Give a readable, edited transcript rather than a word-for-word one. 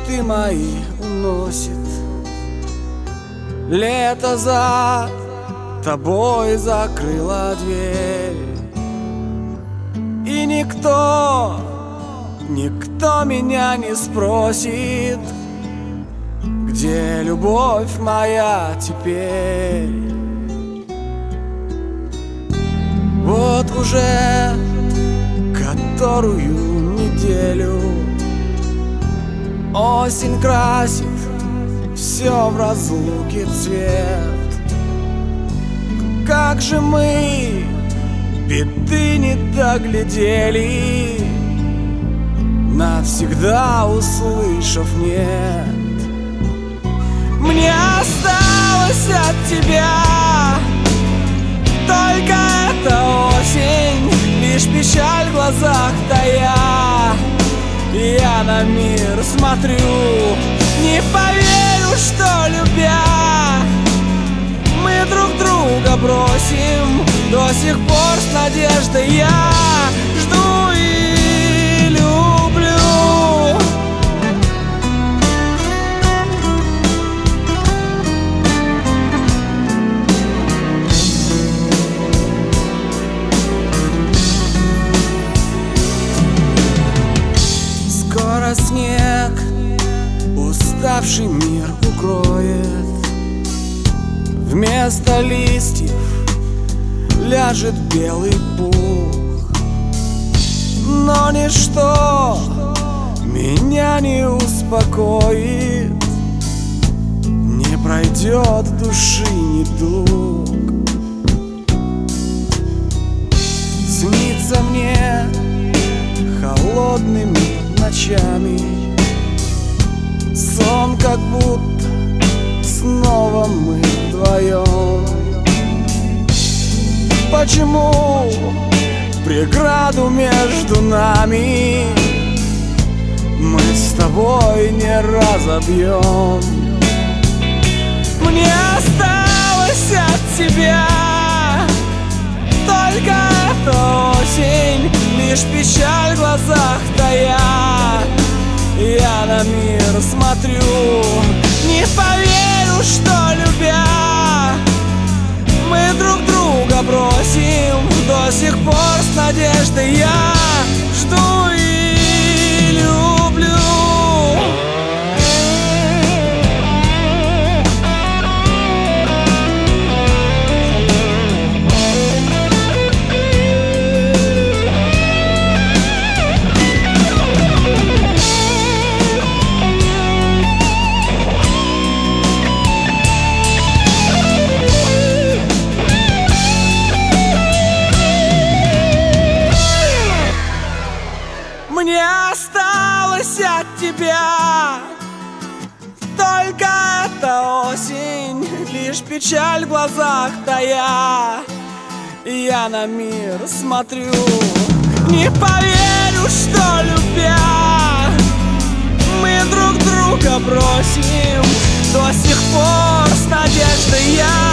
мечты мои уносит. Лето за тобой закрыла дверь, и никто меня не спросит, где любовь моя теперь. Вот уже которую неделю осень красит все в разлуке цвет. Как же мы беды не доглядели, навсегда услышав нет. Мне осталось от тебя только эта осень, лишь печаль в глазах тая. Я на мир смотрю, не поверю, что любя мы друг друга бросим. До сих пор с надеждой я жду и люблю. Скоро снег уставший мир укроет, вместо листьев ляжет белый пух. Но ничто меня не успокоит, не пройдет души недуг. Снится мне холодными ночами сон, как будто снова мы вдвоем. Почему преграду между нами мы с тобой не разобьем? Мне осталось от тебя только эта осень, лишь печаль в глазах тая. Я на мир смотрю, не поверю, что любя мы друг друга бросим. До сих пор с надеждой я жду и люблю. Мне осталось от тебя только эта осень, лишь печаль в глазах тая. Я на мир смотрю, не поверю, что любя мы друг друга бросим. До сих пор с надеждой я